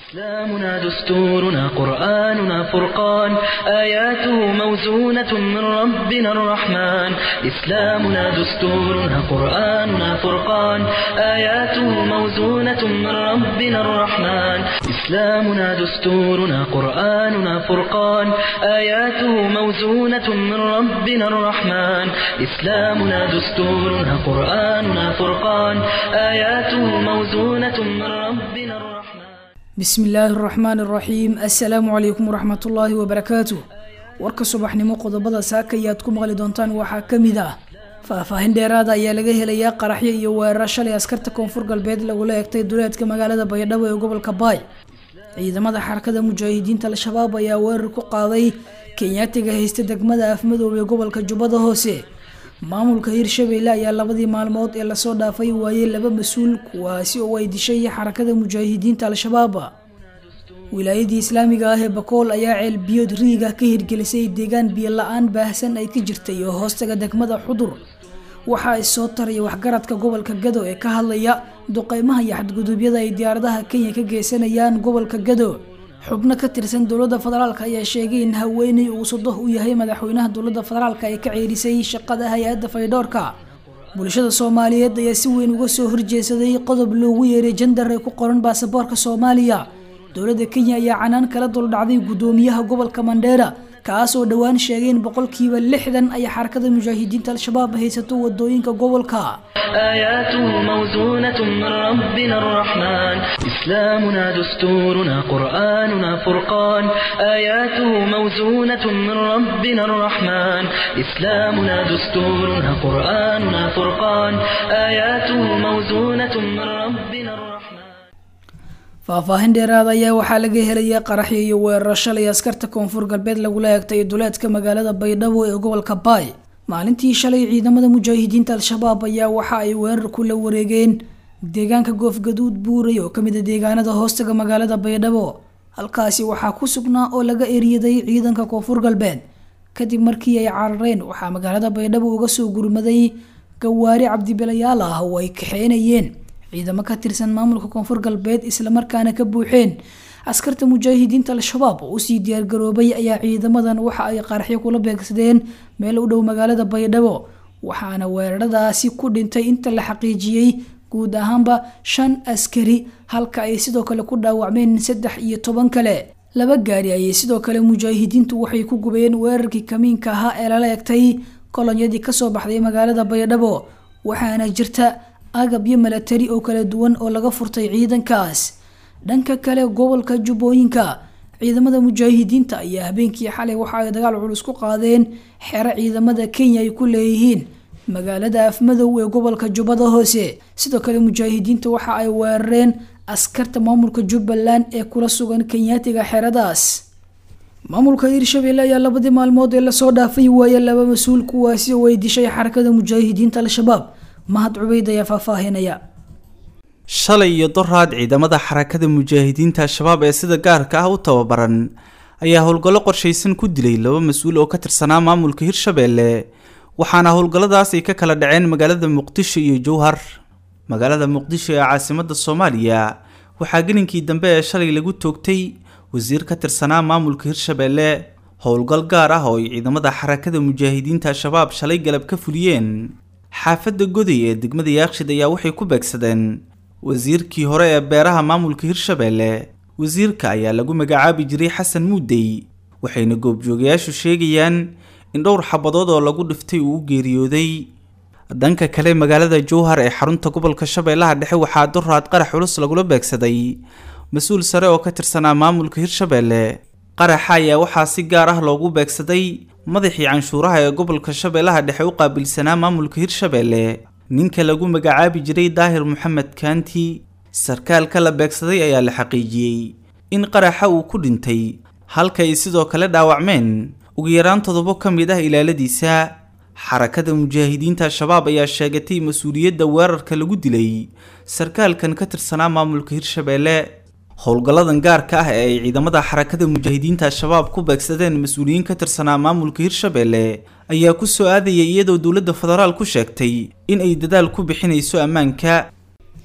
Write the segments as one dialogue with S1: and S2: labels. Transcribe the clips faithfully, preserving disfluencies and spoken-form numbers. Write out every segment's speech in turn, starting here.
S1: إسلامنا دستورنا قرآننا فرقان آياته موزونة من ربنا الرحمن إسلامنا دستورنا قرآننا فرقان آياته موزونة من ربنا الرحمن إسلامنا دستورنا قرآننا فرقان آياته موزونة من ربنا الرحمن إسلامنا دستورنا قرآننا فرقان آياته موزونة من ربنا الرحمن
S2: بسم الله الرحمن الرحيم السلام عليكم ورحمة الله وبركاته warka subaxnimo qodobada saakayaad ku maqli doontaan waxaa kamid ah faahfaahin dheeraad ah ayaa laga helayaa qaraxyo iyo weerar shalay askarta koonfur galbeed lagula eegtay duleedka magaalada Baydhabo ee gobolka Baay ciidamada xarakada mujaahidiinta al-shabaab ayaa weerar ku qaaday Kenyaatiga haysta degmada Afmadow ee gobolka Jubbada Hoose maamulka Hirshabeelle ayaa labadii maalmood ee la soo dhaafay waayay laba mas'uul kuwaasi oo ay dishay xarakada mujaahidiinta al-shabaab wilaayadii islaamiga ah ee Bakool ayaa ceel biyood riiga ka hirgelisay deegaan biyo la'aan baahsan ay ka jirtay oo hoostaga degmada Xudur waxa ay soo taray waxgaradka gobolka Gado ee ka hadlaya duqeymaha iyo xadgudubyada ay diyaaradaha Kenya ka geysanayaan gobolka Gado xubno ka tirsan dawladda federaalka ayaa sheegay in haweeney uu soddoh u yahay madaxweynaha dawladda federaalka ay ka ceelisay shaqada hay'adda faydoorka bulshada Soomaaliyeed ayaa si weyn uga soo horjeesaday qodob loogu yeeray gender ee ku qoran baasaboorka Soomaaliya dawladda Kenya ayaa canaan kala dul dhacday gudoomiyaha gobolka Mandera kaas oo dhawaan sheegay in boqolkiiba lixdan ay xarakada mujaahidiinta al-shabaab haysato wadooyinka gobolka
S1: آياته موزونة من ربنا الرحمن إسلامنا دستورنا قرآننا فرقان آياته موزونة من ربنا الرحمن إسلامنا دستورنا قرآننا فرقان آياته موزونة من ربنا الرحمن faahfaahin dheeraad ayaa waxaa laga helayaa qaraxyo iyo weerar shalay askarta koonfur galbeed lagula eegtay duleedka magaalada Baydhabo ee gobolka Baay maalintii shalay ciidamada mujaahidiinta al-shabaab ayaa waxa ay weerar ku la wareegeen deegaanka Goofgaduud Buuray oo kamid ah deegaanada hoostaga magaalada Baydhabo halkaasi waxaa ku sugnaa oo laga eriyaday ciidanka koonfur galbeed kadib markii ay carareen waxaa magaalada Baydhabo uga soo gurmaday gawaari cabdibilayaal ah oo ay kaxeynayeen ciidamo ka tirsan maamulka koonfur galbeed isla markaana ka buuxeen askarta mujaahidiinta al-shabaab oo si diyaar garoobay ayaa ciidamadan waxa ay qaraxyo kula beegsadeen meel u dhow magaalada Baydhabo waxaana weeraradaasi ku dhintay inta la xaqiijiyay guud ahaanba shan askari halka ay sidoo kale ku dhaawacmeen saddex iyo toban kale laba gaari ay sidoo kale mujaahidiintu waxay ku gubeen weerarkii kamiinka ahaa ee la eegtay kolonyadii ka soo baxday magaalada Baydhabo waxaana jirta agab iyo milatari oo kala duwan oo laga furtay ciidankaas dhanka kale gobolka Jubbooyinka ciidamada mujaahidiinta ayaa habeenkii xalay waxa ay dagaal culus ku qaadeen xero ciidamada Kenya ay ku leeyihiin magaalada Afmadow ee gobolka Jubbada Hoose sidoo kale mujaahidiinta waxa ay weerareen askarta maamulka Jubbaland ee kula sugan Kenyaatiga xeradaas maamulka Hirshabeelle ayaa labadii maalmood ee la soo dhaafay waayay laba mas'uul kuwaasi oo ay dishay xarakada mujaahidiinta al-shabaab mahad cubeyd ayaa faahfaahinaya
S3: shalay iyo doraad ciidamada xarakada mujaahidiinta al-shabaab ee sida gaarka ah u tababaran ayaa howlgallo qorshaysan ku dilay laba mas'uul oo ka tirsanaa maamulka Hirshabeelle waxaana howlgalladaas ay ka kala dhaceen magaalada Muqdisho iyo Jowhar magaalada Muqdisho ee caasimadda Soomaaliya waxaa gelinkii dambe ee shalay lagu toogtay wasiir ka tirsanaa maamulka Hirshabeelle howlgal gaar ah oo ay ciidamada xarakada mujaahidiinta al-shabaab shalay galab ka fuliyeen xaafadda Goday ee degmada Yaaqshid ayaa waxay ku beegsadeen wasiirkii hore ee beeraha maamulka Hirshabeelle wasiirka ayaa lagu magacaabi jiray Xasan Muudey waxayna goobjoogayaashu sheegayaan in dhowr xabadood oo lagu dhiftay uu geeriyooday danka kale magaalada Jowhar ee xarunta gobolka Shabeellaha Dhexe waxaa doraad qarax culus lagula beegsaday mas'uul sare oo ka tirsanaa maamulka Hirshabeelle qaraxa ayaa waxaa si gaar ah loogu beegsaday madaxii canshuuraha ee gobolka Shabeellaha Dhexe u qaabilsanaa maamulka Hirshabeelle ninka lagu magacaabi jiray Daahir Maxamed Kaanti sarkaalka la beegsaday ayaa la xaqiijiyay in qaraxa uu ku dhintay halka ay sidoo kale dhaawacmeen ugu yaraan todobo ka mid ah ilaaladiisa xarakada mujaahidiinta al-shabaab ayaa sheegatay mas'uuliyadda weerarka lagu dilay sarkaalkan ka tirsanaa maamulka Hirshabeelle howlgalladan gaarka ah ee ay ciidamada xarakada mujaahidiinta al-shabaab ku beegsadeen mas'uuliyiin ka tirsanaa maamulka Hirshabeelle ayaa ku soo aadayay iyadoo dawladda federaal ku sheegtay in ay dadaal ku bixinayso ammaanka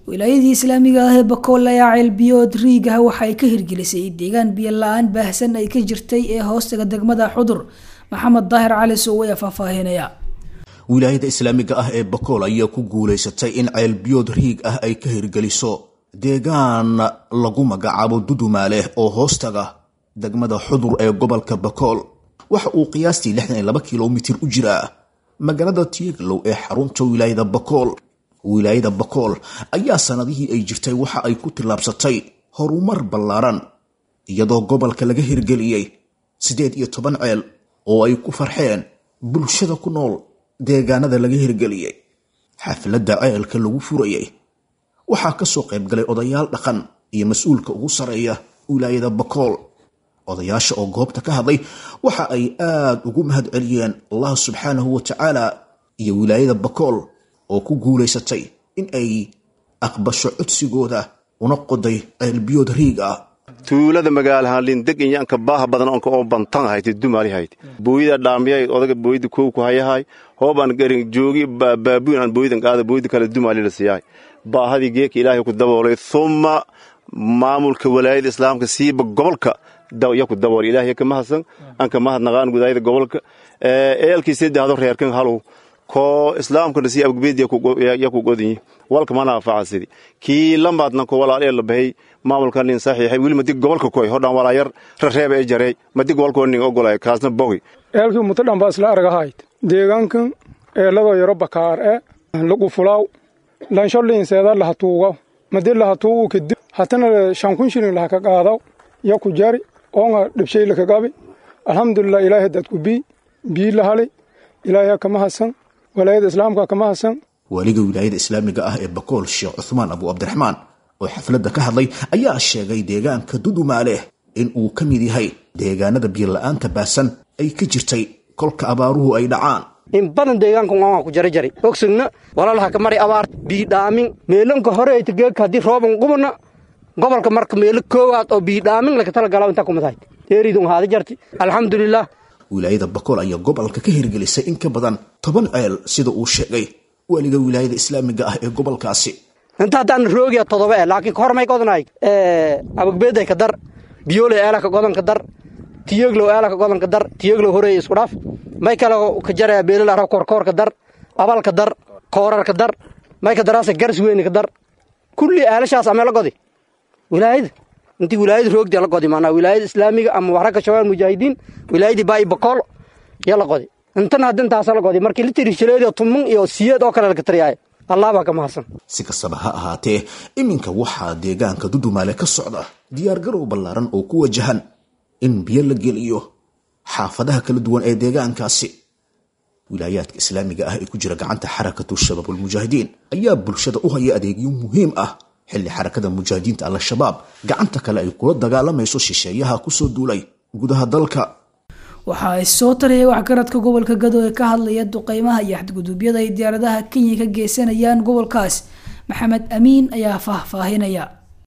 S2: wilaayadii islaamiga ah ee bakool ayaa ceelbiyood riigah waxay ka hirgelisay deegaan biyo la-aan baahsan ay ka jirtay ee hoostaga degmada xudur. maxamed daahir cali sow ayaa faahfaahinaya.
S4: wilaayada islaamiga ah ee bakool ayaa ku guulaysatay in ceelbiyood riig ah ay ka hirgeliso deegaan lagu magacaabo dudumaale oo hoostaga degmada xudur ee gobolka bakool. waxa uu qiyaastii lixdan iyo laba kilomitir u jiraa magaalada Tieglow ee xarunta wilaayada bakool. wilaayada bakool ayaa sanadihii ay jirtay waxa ay ku tilaabsatay horumar ballaaran iyadoo gobolka laga hirgeliyey sideed iyo toban ceel oo ay ku farxeen bulshada ku nool deegaanada laga hirgeliyey. xafladda ceelka lagu furayay waxaa ka soo qayb galay odayaal dhaqan iyo mas-uulka ugu sareeya wilaayada bakool. odayaasha oo goobta ka hadlay waxa ay aad ugu mahad celiyeen allah subxaanahu wa tacaala iyo wilaayada bakool oo ku guulaysatay in ay aqbasho codsigooda una qoday ceelbiyood riig ah.
S5: tuulada magaalaha lindeg inyaanka baaha badan onka oo bantan ahayd dumaali ahayd booyida dhaamiyay odaga booyida koow ku hayahay hoobaan garin joogi baabuun aan booyidan qaada booyida kala dumaali la siiyay baahadii geek ilaahay ku daboolay thumma maamulka walaayada islaamka siiba gobolka daw yaku dabool ilaahay ka mahadsan anka mahad naqaan gudaayada gobolka ee eelkiisa daado reerkan halo ko islaamka si abgeediya ku yaku godin walka mana faacasidi ki lamaadna ko walaalay la bahay maamulkan in saxiixay wili madi gobolka koy hodaan walaayar reeb ay jaray madi gobolka nin ogolay kaasna bogi
S6: eelkii mutadhan baa isla argahayd deegaankan eelado yaro bakaar ee lagu fulaaw lan shalin seeda la hatuuga madi la hatuuga kadib hatana shan kun shilin la ka qaado yaku jari oo dhibshay la ka gabi alxamdulillah ilaahay dadku bi bi la halay ilaahay ka mahadsan walaayada islaamka ka mahadsan.
S4: waliga wilaayada islaamiga ah ee bakool sheekh Uthman Abu Abdurrahman oo xafladda ka hadlay ayaa sheegay deegaanka dudumaale in uu ka mid yahay deegaanada biyo la'aanta baasan ay ka jirtay kolka abaaruhu ay dhacaan.
S7: in badan deegaanka waan ku jaray jaray ogsugna walaalaha ka maray abaar bi dhaamin meelanka hore ay tageek hadii rooban qubna gobolka marka meelo koowaad oo bi dhaamin laga tala galaw inta kuma tahay teeridun haada jarti alxamdulillah.
S4: wilaayada bakool ayaa gobolka ka hirgelisay in ka badan toban ceel sida uu sheegay waliga wilaayada islaamiga ah ee gobolkaasi.
S7: inta hadaan roogiya todoba ee laakiin hormay godanay ee abagbeeday ka dar biyoole eela ka godan ka dar Tieglow eela ka godan ka dar Tieglow hore isku dhaaf may kala ka jaray beelal arag kor kor ka dar abal ka dar koorar ka dar may ka daraasa gars weyn ka dar kulli eelashaas ama la godi wilaayada intii wilaayada roogdi la godi maana wilaayada islaamiga ama wararka shabaab mujaahidiin wilaayada baay bakool ya la godi intana hadantaas la godi markii la tirishileeyo tumun iyo siyad oo kale la ka tariyay allah baa ka mahadsan.
S4: si kastaba ha ahaatee iminka waxaa deegaanka dudumaale ka socda diyaar garow ballaaran oo ku wajahan in biyo la geliyo xaafadaha kala duwan ee deegaankaasi. wilaayaadka islaamiga ah ee ku jira gacanta xarakatu shabaabul mujaahidiin ayaa bulshada u haya adeegyo muhiim ah xilli xarakada mujaahidiinta al-shabaab gacanta kale ay kula dagaalamayso shisheeyaha ku soo duulay gudaha dalka.
S2: waxa ay soo tarayay waxgaradka gobolka Gado ee ka hadlaya duqeymaha iyo xadgudubyada ay diyaaradaha Kenya ka geysanayaan gobolkaas. maxamed amiin ayaa faahfaahinaya.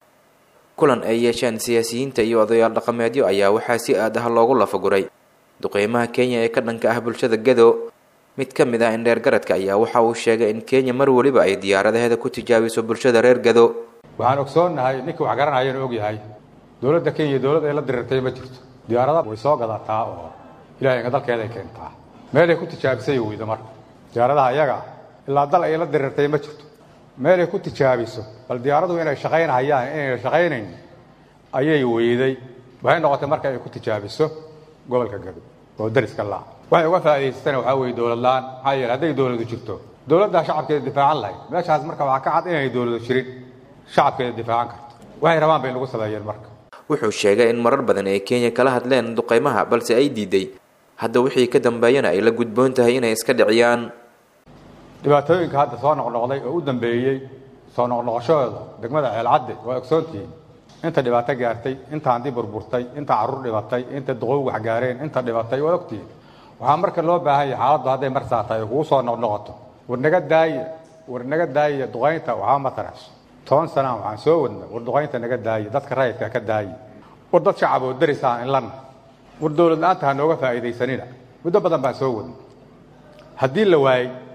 S8: kulan ay yeesheen siyaasiyiinta iyo odayaal dhaqameedyo ayaa waxaa si aad ah loogu lafaguray duqeymaha Kenya ee ka dhanka ah bulshada Gado. mid ka mid ah indheer garadka ayaa waxa uu sheegay in Kenya mar waliba ay diyaaradaheeda ku tijaabiso bulshada reer Gado.
S9: waxaan ogsoonahay ninka wax garanayaan og yahay dawladda Kenya dawladda ay la dirirtay ma jirto diyaaradaha way soo gadataa oo ilaahay dalkeeda ay keentaa meel ay ku tijaabisay weydo marka diyaaradaha iyaga ilaa dal ay la dirirtay ma jirto meel ay ku tijaabiso bal diyaaradu inay shaqeynayaan inay shaqeynayn ayay weyday waxay noqotay marka ay ku tijaabiso gobolka Gado oo dariska la waxay uga faa'iideystaan waxa weey dawlad laan hay'ad haday dawladdu jirto dawladda shacabkeeda difaacan lahayd meeshaas marka waxa ka cad inay dawladdu jirin shacabkeeda difaacan karto waxay rabaan bay lagu sameeyeen marka.
S8: wuxuu sheegay in marar badan ay Kenya kala hadleen duqeymaha balse ay diiday hadda wixii ka dambeeyana ay la gudboon tahay inay iska dhiciyaan.
S9: dhibaatooyinka hadda soo noqnoqday oo u dambeeyay soo noqnoqoshooda degmada Ceelcadde waa ogsoontii inta dhibaato gaartay inta handi burburtay inta carruur dhibatay inta duqow wax gaareen inta dhibatay waa ogtii waxaa marka loo baahan yahay xaaladdu hadday mar saatay ugu soo noqnoqoto war naga daaya war naga daaya duqeynta waxaa ma tarash toban sano waxaan soo wadnay war duqeynta naga daaya dadka rayidka ka daaya war dad shacab oo darisaan in lan war dawlad la'aanta ha nooga faa'iidaysanina muddo badan baan soo wadnay haddii la waayey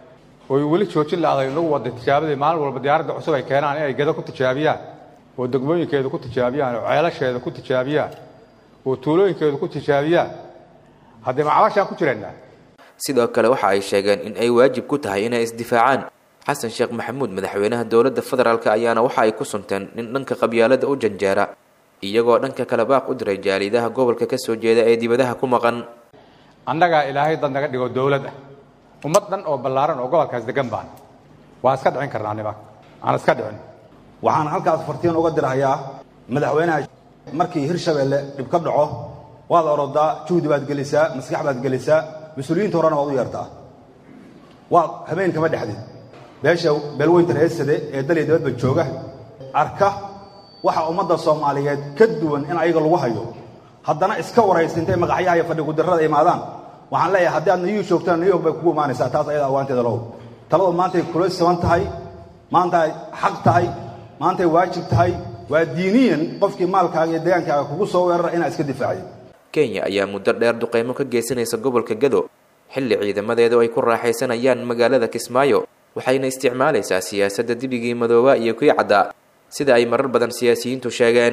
S9: oo weli joojin laaday lagu wada tijaabada maalin walba diyaaradda cusub ay keenaan inay gado ku tijaabiyaan oo degmooyinkeeda ku tijaabiyaan oo ceelasheeda ku tijaabiyaan oo tuulooyinkeeda ku tijaabiyaan haddii macabashaan ku jireenaa
S8: sidoo kale waxa ay sheegeen in ay waajib ku tahay inay isdifaacaan xasan sheekh maxamuud madaxweynaha dowladda federaalka ayaana waxa ay ku sunteen in dhanka qabyaalada u janjeera iyagoo dhanka kale baaq u diray jaalidaha gobolka ka soo jeeda ee dibadaha ku maqan
S9: annaga ilaahay dad naga dhigo dowlad ah ummad dhan oo ballaaran oo gobolkaas degan baan waa iska dhicin karnaa nimanka aan iska dhicin
S10: waxaan halkaas fartiin uga dirahayaa madaxweynaha markii hirshabeelle dhib ka dhaco waad orodaa juhdi baad gelisaa maskax baad gelisaa mas-uuliyiinta horena waad u yeertaa waad habeen kama dhexdid beesha beelweynta reesade ee dal iyo dibadba jooga arka waxa ummadda soomaaliyeed ka duwan in ayaga lagu hayo haddana iska waraysta intay magacyaha iyo fadhi gudarrada imaadaan waxaan leeyahay haddii aad niyuu joogtaan niyuu bay kugu imaanaysaa taas ayada awaanteeda low taladu maantay kula siban tahay maanta ay xaq tahay maantay waajib tahay waa diiniyan qofkii maalkaaga iyo deegaankaaga kugu soo weerara inaad iska difaacid
S8: Kenya ayaa muddo dheer duqeymo ka geysanaysa gobolka Gado xilli ciidamadeedu ay ku raaxaysanayaan magaalada Kismaayo waxayna isticmaalaysaa siyaasadda dibigii madooba iyo kuwa cadda sida ay marar badan siyaasiyiintu sheegeen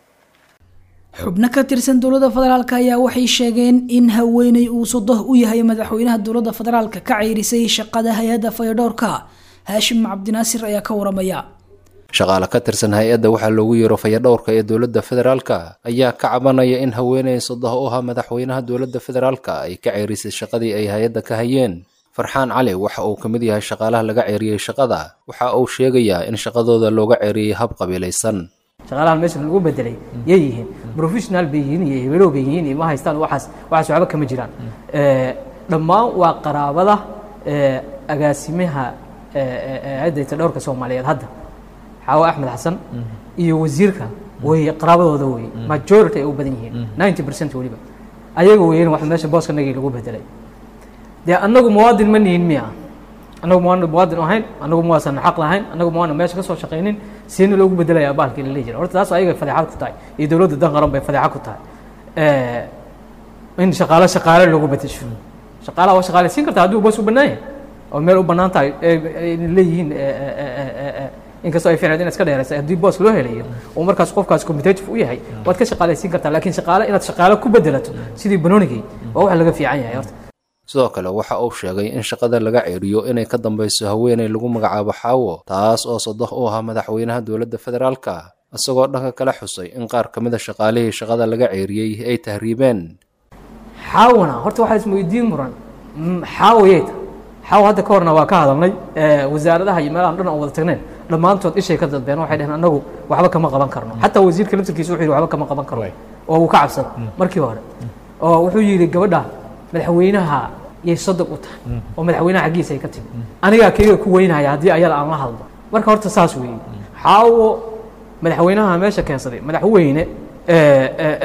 S2: xubno ka tirsan dowladda federaalka ayaa waxay sheegeen in haweeney uu sodoh u yahay madaxweynaha dowladda federaalka ka ceyrisay shaqada hay'adda fayadhowrka Haashim Cabdinaasir ayaa ka waramaya
S11: shaqaale ka tirsan hay'adda waxaa loogu yeero fayadhowrka ee dowladda federaalka ayaa ka cabanaya in haweeney sodoh u ah madaxweynaha dowladda federaalka ay ka ceyrisay shaqadii ay hay'adda ka hayeen farxaan cali waxa uu kamid yahay shaqaalaha laga ceeriyay shaqada waxa uu sheegayaa in shaqadooda looga ceeriyay hab qabiilaysan
S12: shaqaalaha meesha lagu bedelay yayihiin professional bayihiin iyo hebelo bayihiin ma haystaan waxaas waxaas waxba kama jiraan ee dhammaan waa qaraabada ee agaasimaha ee hay'adda dhowrka Soomaaliyeed hadda Xawa Axmed Xasan iyo wasiirka way qaraabadooda way majority ay u badan yihiin ninety percent waliba ayaga weeyeen wax meesha booska nagii lagu bedelay de anagu muwaadin ma nihin miya anagu muwaadin ahayn anagu muwaadin xaq lahayn anagu muwaadin meesha ka soo shaqeeynin siin loogu bedelayaa baalkii la leeyahay horta taas ayaga fadhiixad ku tahay iyo dawladda dan qaran bay fadhiixad ku tahay ee in shaqaale shaqaale lagu bedesho shaqaalaha waa shaqaale siin kartaa hadduu boos u banaayay oo meel u banaan tahay ee leeyihiin in kastoo ay fiicnaan iska dheeraysa haddii boos loo helayo oo markaas qofkaas competitive u yahay waad ka shaqaaleysiin kartaa laakiin shaqaale inaad shaqaale ku bedelato sidii banoonigay waa wax laga fiican yahay horta
S11: sidoo kale waxa uu sheegay in shaqada laga ceeriyo inay ka dambayso haweeney lagu magacaabo Xaawo taas oo sodoh u ah madaxweynaha dowladda federaalka asagoo dhanka kala xusay in qaar kamid ah shaqaalihii shaqada laga ceeriyay ay tahriibeen
S12: Xaawona horta waxa ismu weydiin muran Xaawoyeed Xaawo hadda ka horna waa ka hadalnay ee wasaaradaha iyo meelaha dhan oo wada tagneen dhamaantood ishay ka dadbeen waxay dhaheen anagu waxba kama qaban karno hatta wasiirka laftirkiisa wuxuu yiri waxba kama qaban karno oo uu ka cabsan markii hore oo wuxuu yiri gabadha madaxweynaha yey sadaq u tahay oo madaxweynaha xaqiisa ay ka timi aniga kaliya ku weynaya hadii ayada aan la hadlo marka horta saas weeyay Xaawo madaxweynaha meesha keensaday madaxweyne ee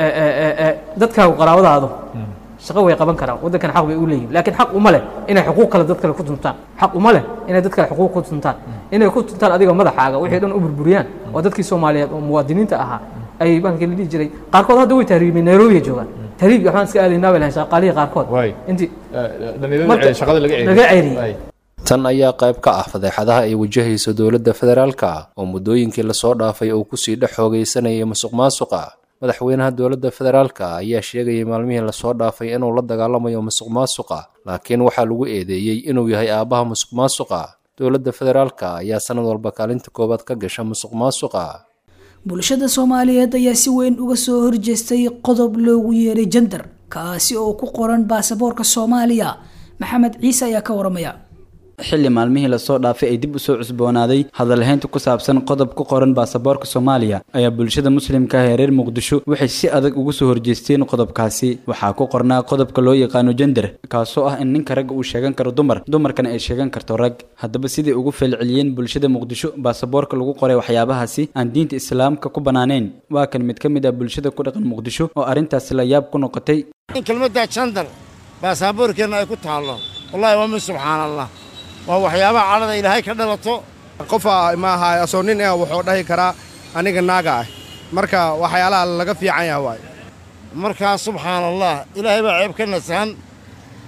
S12: ee dadka qaraabadaadu shaqo way qaban karaan wadankan xaq way u leeyihiin laakiin xaq uma leh inay xuquuq kale dad kale ku tuntaan xaq uma leh inay dad kale xuquuq ku tuntaan inay ku tuntaan adiga madaxaaga wixii dhan u burburiyaan oo dadkii Soomaaliyeed oo muwaadiniinta ahaa ay baankii la jiray qaarkood hadda way tahriibeen Nairobi joogaan tahriib waxaan iska aalinaa walaal shaqaalihi qaarkood intii
S11: dhalinyarada shaqada laga ceeriyay tan ayaa qayb ka ah fadeexadaha ay wajahayso dowladda federaalka oo muddooyinkii la soo dhaafay oo ku sii dhaxoogaysanayay musuqmaasuqa madaxweynaha dowladda federaalka ayaa sheegayay maalmihii la soo dhaafay inuu la dagaalamayo musuqmaasuqa laakiin waxaa lagu eedeeyay inuu yahay aabaha musuqmaasuqa dowladda federaalka ayaa sanad walba kaalinta koobaad ka gasha musuqmaasuqa
S2: bulshada Soomaaliyeed ayaa si weyn uga soo horjeestay qodob loogu yeeray gender kaasi oo ku qoran baasaboorka Soomaaliya Maxamed Ciise ayaa ka waramaya
S13: xilli maalmihii la soo dhaafay ay dib u soo cusboonaaday hadalhaynta ku saabsan qodob ku qoran baasaboorka Soomaaliya ayaa bulshada muslimka ah ee reer Muqdisho waxay si adag ugu soo horjeesteen qodobkaasi waxaa ku qornaa qodobka loo yaqaan gender kaasoo ah in ninka rag uu sheegan karo dumar dumarkana ay sheegan karto rag haddaba sidii ugu falceliyeen bulshada Muqdisho baasaboorka lagu qoray waxyaabahaasi aan diinta islaamka ku banaaneen waa kan mid ka mid ah bulshada ku dhaqan Muqdisho oo arintaas la yaab ku noqotay
S14: kelmadda gender baasaboorkeena ay ku taalo wallahi waa subhanallah waa waxyaabaha carada ilaahay ka dhalato
S15: qof ma aha asoo nin ah wuxuu dhahi karaa aniga naaga ah marka waxyaalaha laga fiican yahay waay
S14: marka subhanallah ilaahay baa ceeb ka nasan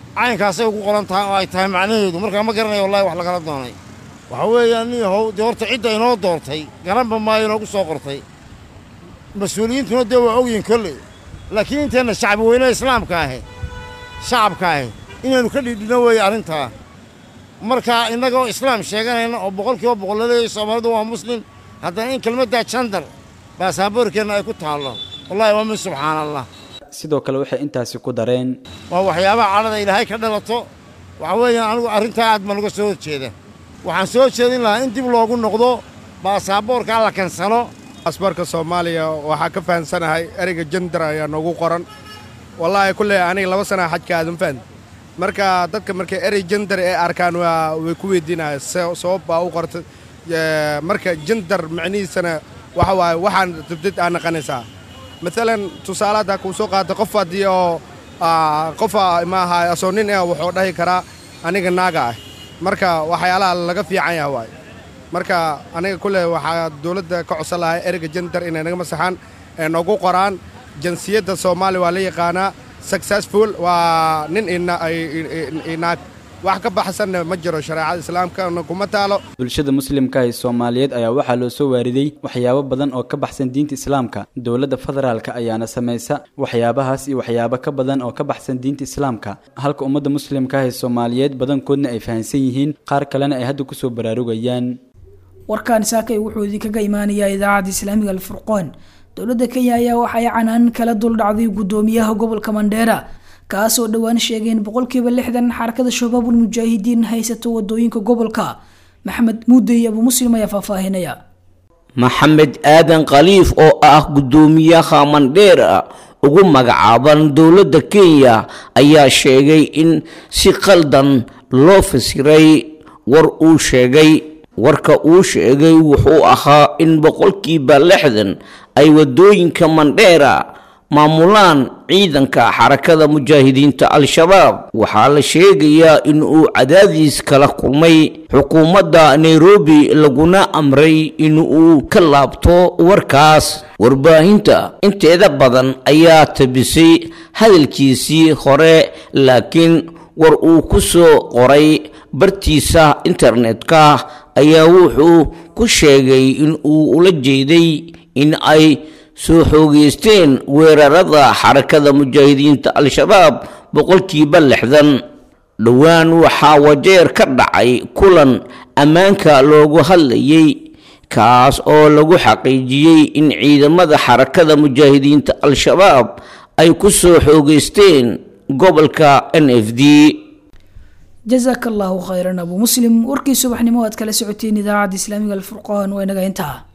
S14: caynkaasay ugu qoran tahay oo ay tahay macnaheedu markaa ma garanayo wallahi wax lagala doonay waxa weeyaan nin yahow dee horta cidda inoo doortay garanba maayo inoogu soo qortay mas-uuliyiintuna dee waa ogyihin kolley laakiin inteenna shacbi weynaha islaamka ahi shacabka ahi inaynu ka dhiidhino weeye arrintaa markaa innagoo islaam sheeganayna oo boqolkiiba boqol la leeyahay soomaalidu waa muslim haddana in kelmaddaa jandar baasaboorkeenna ay ku taallo wallahi waa min subxaana allah
S13: sidoo kale waxay intaasi ku dareen
S14: waa waxyaabaha cadhada ilaahay ka dhalato waxa weeyaan anigu arrintaa aad baan uga soo horjeeda waxaan soo jeedin lahaa in dib loogu noqdo baasaboorka la kansalo
S15: baasaboorka soomaaliya waxaa ka fahansanahay ereyga jandar ayaa noogu qoran wallaahi kulley aniga laba sana xajka aadan fahan marka dadka markay erey jandar ee arkaan waa way ku weydiinayaan sabab baa u qortay marka jandar macnihiisana waxa waaye waxaan dabdad aa naqanaysaa maalan tusaale haddaa kuu soo qaata qof haddii oo qofa maaha asoo nin ah wuxuu dhahi karaa aniga naaga ah marka waxyaalaha laga fiican yaha waaye marka aniga kulley waxaa dowladda ka codsan lahay ereyga jandar inay naga masaxaan ee noogu qoraan jinsiyadda soomaaliya waa la yaqaanaa successful waa nin inaag wax ka baxsanna ma jiro shareecada islaamka kuma taalo
S13: bulshada muslimka ee Soomaaliyeed ayaa waxaa loo soo waariday waxyaabo badan oo ka baxsan diinta islaamka dowladda federaalka ayaana sameeysa waxyaabahaas iyo waxyaabo ka badan oo ka baxsan diinta islaamka halka ummadda muslimka ee Soomaaliyeed badankoodna ay fahansan yihiin qaar kalena ay hadda ku soo baraarugayaan
S2: warkaan saakay wuxuu idinkaga imaanayaa idaacadda islaamiga al-Furqaan dowladda Kenya ayaa waxay canaan kala dul dhacday gudoomiyaha gobolka Mandera kaasoo dhawaan sheegeen boqolkiiba lixdan xarakada shabaabul mujaahidiin haysato wadooyinka gobolka maxamed muudey abu muslim ayaa faahfaahinaya
S16: maxamed aadan khaliif oo ah gudoomiyaha Mandera ugu magacaaban dowladda Kenya ayaa sheegay in si qaldan loo fasiray war uu sheegay warka uu sheegay wuxuu ahaa in boqolkiiba lixdan ay wadooyinka Mandera maamulaan ciidanka xarakada mujaahidiinta al-shabaab waxaa la sheegayaa in uu cadaadis kala kulmay xukuumadda Nairobi laguna amray in uu ka laabto warkaas warbaahinta inteeda badan ayaa tabisay hadalkiisii hore laakiin war uu ku soo qoray bartiisa internetka ayaa wuxuu ku sheegay in uu ula jeeday in ay soo xoogeysteen weerarada xarakada mujaahidiinta al-shabaab boqolkiiba lixdan dhawaan waxaa wajeer ka dhacay kulan ammaanka loogu hadlayay kaas oo lagu xaqiijiyay in ciidamada xarakada mujaahidiinta al-shabaab ay ku soo xoogeysteen gobolka N F D
S2: jazakallahu khayran abu muslim warkii subaxnimo aad kala socoteen idaacadda islaamiga al-Furqaan waa inaga intaa